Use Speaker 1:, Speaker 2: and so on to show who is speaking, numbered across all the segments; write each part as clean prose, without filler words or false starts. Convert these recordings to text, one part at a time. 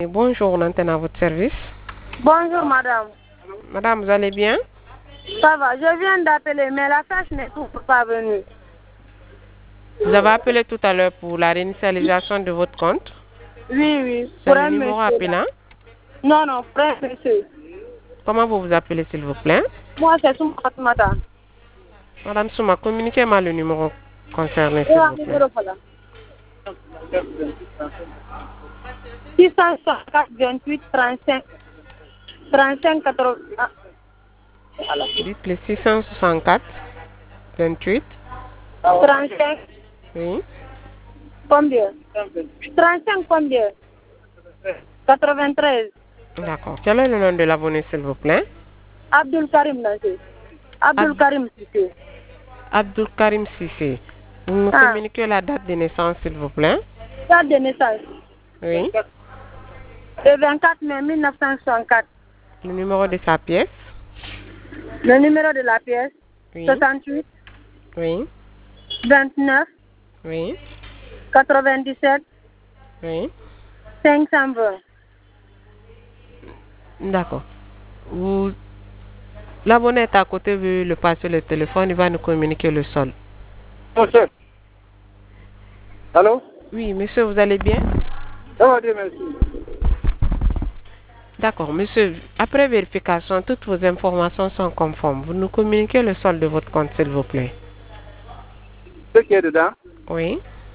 Speaker 1: Bonjour, on antenne à votre service.
Speaker 2: Bonjour madame.
Speaker 1: Madame, vous allez bien?
Speaker 2: Ça va, je viens d'appeler, mais la tâche n'est toujours pas venue.
Speaker 1: Vous avez appelé tout à l'heure pour la réinitialisation de votre compte?
Speaker 2: Oui,
Speaker 1: C'est le numéro appelant?
Speaker 2: Non, frère, monsieur.
Speaker 1: Comment vous vous appelez, s'il vous plaît?
Speaker 2: Moi, c'est Souma Fatoumata.
Speaker 1: Madame Souma, communiquez-moi le numéro concerné, s'il vous plaît.
Speaker 2: 664 28 35 80.
Speaker 1: Dites le 664 28.
Speaker 2: 35
Speaker 1: Oui.
Speaker 2: combien? 35 combien? 93.
Speaker 1: D'accord. Quel est le nom de l'abonné, s'il vous plaît?
Speaker 2: Abdul Karim Nassé. Abdul Karim Sissé.
Speaker 1: Abdul Karim Sissé. Vous me communiquez la date de naissance, s'il vous plaît?
Speaker 2: Date de naissance.
Speaker 1: Oui.
Speaker 2: Le 24 mai 1964.
Speaker 1: Le numéro de sa pièce?
Speaker 2: Le numéro de la pièce?
Speaker 1: Oui.
Speaker 2: 68.
Speaker 1: Oui.
Speaker 2: 29.
Speaker 1: Oui.
Speaker 2: 97.
Speaker 1: Oui.
Speaker 2: 520.
Speaker 1: D'accord. L'abonné est à côté, veut le passer le téléphone, il va nous communiquer le solde.
Speaker 3: Monsieur. Allô?
Speaker 1: Oui, monsieur, vous allez bien?
Speaker 3: Ça va bien, merci.
Speaker 1: D'accord, monsieur, après vérification, toutes vos informations sont conformes. Vous nous communiquez le solde de votre compte, s'il vous plaît.
Speaker 3: Ce qui est dedans?
Speaker 1: Oui.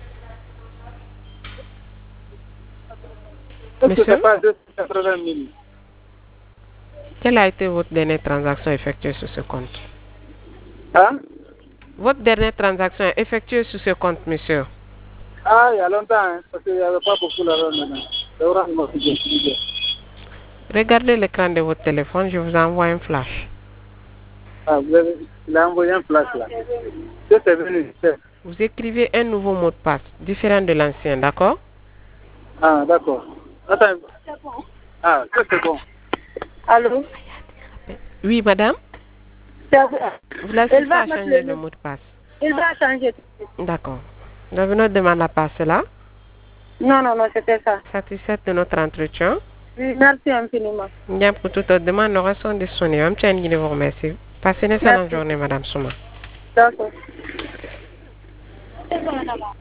Speaker 3: Est-ce que
Speaker 1: Monsieur?
Speaker 3: c'est pas 280 000?
Speaker 1: Quelle a été votre dernière transaction effectuée sur ce compte?
Speaker 3: Hein?
Speaker 1: Votre dernière transaction effectuée sur ce compte, monsieur?
Speaker 3: Ah, il y a longtemps, hein, parce qu'il n'y avait pas beaucoup d'argent maintenant. C'est Orange m'a fait.
Speaker 1: Regardez l'écran de votre téléphone, je vous envoie un flash.
Speaker 3: Ah, il a envoyé un flash là. C'est venu.
Speaker 1: Vous écrivez un nouveau mot de passe, différent de l'ancien, d'accord?
Speaker 3: Ah, d'accord. Attends. Ah, c'est bon.
Speaker 2: Allô?
Speaker 1: Oui, madame? Vous l'assistez à changer le mot de passe?
Speaker 2: Il va changer.
Speaker 1: D'accord. Nous avons notre demande à passer là.
Speaker 2: Non, c'était ça.
Speaker 1: Satisfaite de notre entretien.
Speaker 2: Oui, merci infiniment.
Speaker 1: Bien, pour toute autre demande, nous restons disponibles. Je tiens à vous remercier. Passez une excellente journée, madame Souma.
Speaker 2: D'accord.